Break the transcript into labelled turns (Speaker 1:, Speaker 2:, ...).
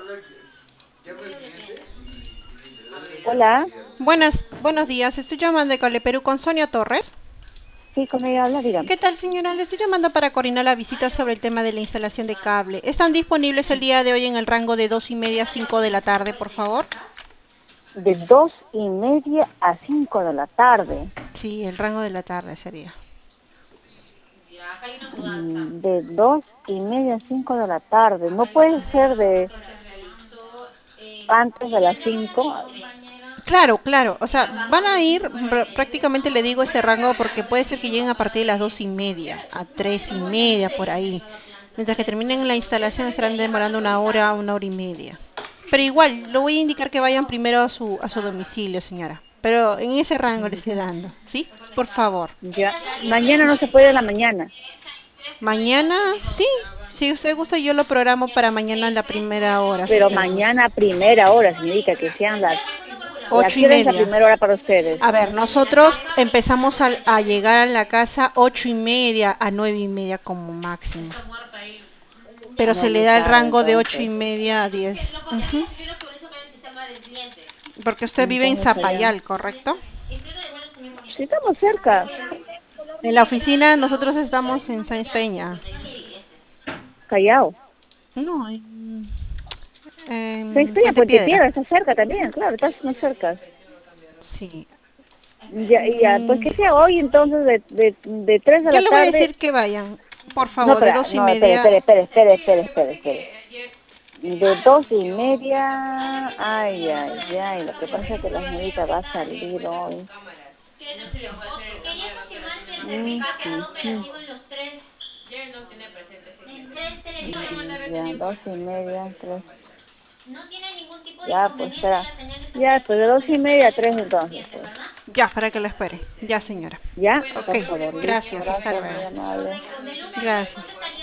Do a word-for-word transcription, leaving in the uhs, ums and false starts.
Speaker 1: Hola,
Speaker 2: Buenas, buenos días. Estoy llamando de Cable Perú con Sonia Torres.
Speaker 1: sí, con ella habla, dígame.
Speaker 2: ¿Qué tal, señora? Le estoy llamando para coordinar la visita sobre el tema de la instalación de cable. ¿Están disponibles el día de hoy en el rango de dos y media a cinco de la tarde, por favor?
Speaker 1: De dos y media a cinco de la tarde.
Speaker 2: Sí, el rango de la tarde sería.
Speaker 1: Mm, De dos y media a cinco de la tarde. No puede ser de antes de las cinco.
Speaker 2: Claro, claro. O sea, van a ir, pr- prácticamente le digo ese rango porque puede ser que lleguen a partir de las dos y media, a tres y media, por ahí. Mientras que terminen la instalación estarán demorando una hora, una hora y media. Pero igual, lo voy a indicar que vayan primero a su, a su domicilio, señora. Pero en ese rango le estoy
Speaker 1: Ya,
Speaker 2: dando, ¿sí? Por favor.
Speaker 1: ya. Mañana no se puede en la mañana,
Speaker 2: Mañana, sí. Si usted gusta, yo lo programo para mañana a la primera hora, si
Speaker 1: pero
Speaker 2: usted gusta.
Speaker 1: mañana a primera hora, señorita, que sean las... ¿A
Speaker 2: Ocho y
Speaker 1: qué hora es la
Speaker 2: media.
Speaker 1: primera hora para ustedes?
Speaker 2: A ver, nosotros empezamos a, a llegar a la casa ocho y media a nueve y media como máximo. Pero
Speaker 1: No,
Speaker 2: se le
Speaker 1: muy
Speaker 2: da el
Speaker 1: tarde
Speaker 2: rango de ocho y
Speaker 1: entonces.
Speaker 2: media a diez. Ujú. Porque usted vive en
Speaker 1: Entonces allá.
Speaker 2: Zapayal, ¿correcto?
Speaker 1: Sí, estamos cerca.
Speaker 2: En la oficina nosotros estamos en Sáenz Peña.
Speaker 1: Callao.
Speaker 2: No, en,
Speaker 1: Seis
Speaker 2: en
Speaker 1: Peña,
Speaker 2: Puente
Speaker 1: Puente
Speaker 2: Piedra.
Speaker 1: Piedra, está cerca también, claro, está muy cerca.
Speaker 2: Sí.
Speaker 1: Ya, ya, pues
Speaker 2: Mm,
Speaker 1: que sea hoy entonces de, de, de tres de
Speaker 2: yo
Speaker 1: la
Speaker 2: le voy a
Speaker 1: tarde.
Speaker 2: decir que vayan, por
Speaker 1: No,
Speaker 2: favor, de
Speaker 1: espera,
Speaker 2: dos y
Speaker 1: no, espere,
Speaker 2: media.
Speaker 1: espere, espere, espere, espere, espere, espere. De dos y media, ay, ay, ay, lo que pasa es que la señorita va a salir hoy. Mm, mm, mm. Mm, Ya, dos y media, tres. Ya, pues espera. Ya, pues de dos y media a tres entonces, pues.
Speaker 2: Ya, para que lo espere. Ya, señora.
Speaker 1: Ya,
Speaker 2: Ok,
Speaker 1: por favor, listo,
Speaker 2: gracias, hasta
Speaker 1: gracias, muy
Speaker 2: luego.
Speaker 1: amable.
Speaker 2: Gracias.